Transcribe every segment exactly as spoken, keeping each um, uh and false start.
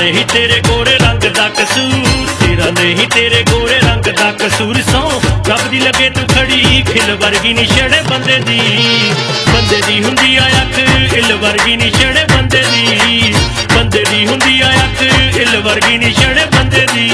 नहीं तेरे गोरे रंग दा कसूर, तेरा नहीं तेरे गोरे रंग दा कसूर। सौ रब दी लगे तू खड़ी खिल वर्गी नी छड़े बंदे दी, बंदे दी हुंदी आ अख इल वर्गी नी छड़े बंदे दी, बंदे दी हुंदी आ अख इल वर्गी नी छड़े बंदे दी।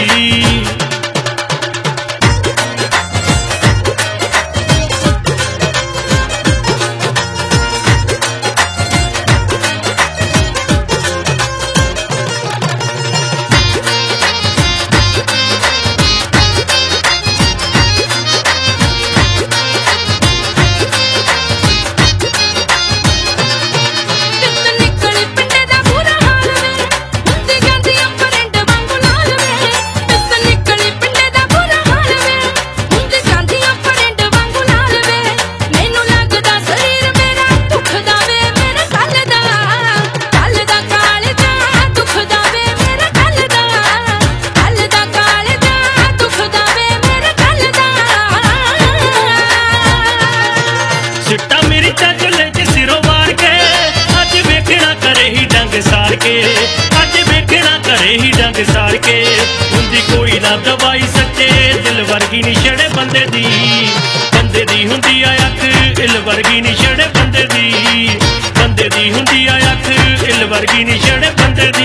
अज वेखना करे ही डंग सार के, हुंदी कोई ना दवाई सच्चे दिल वर्गी नी छड़े बंदे दी, बंदे दी हुंदी आ अख इल वर्गी नी छड़े बंदे दी, बंदे दी हुंदी आ अख इल वर्गी नी छड़े बंदे दी।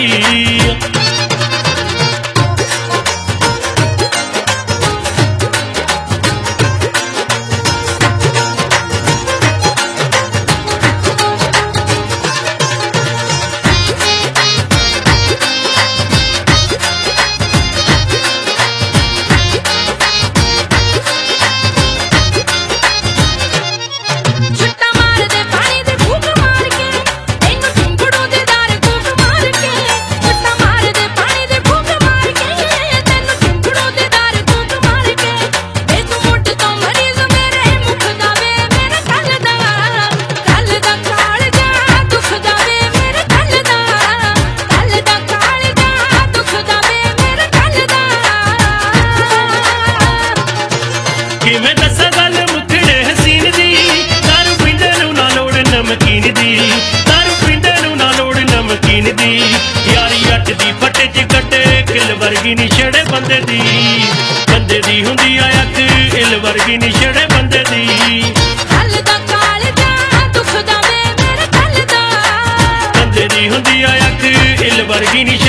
किवें दस्सां गल मुखड़े हसीन दी, दारू पींदे नूं ना लोड़ नमकीन दी, दारू पींदे नूं ना लोड़ नमकीन दी। यारी अट दी फटे च कट्टे किल वर्गी नी छड़े बंदे दी, बंदे दी हुंदी आ अख इल वर्गी नी छड़े बंदे दी। कल दा कालजा दुख दा वे मेरे कल दा, बंदे दी हुंदी आ अख इल वर्गी नी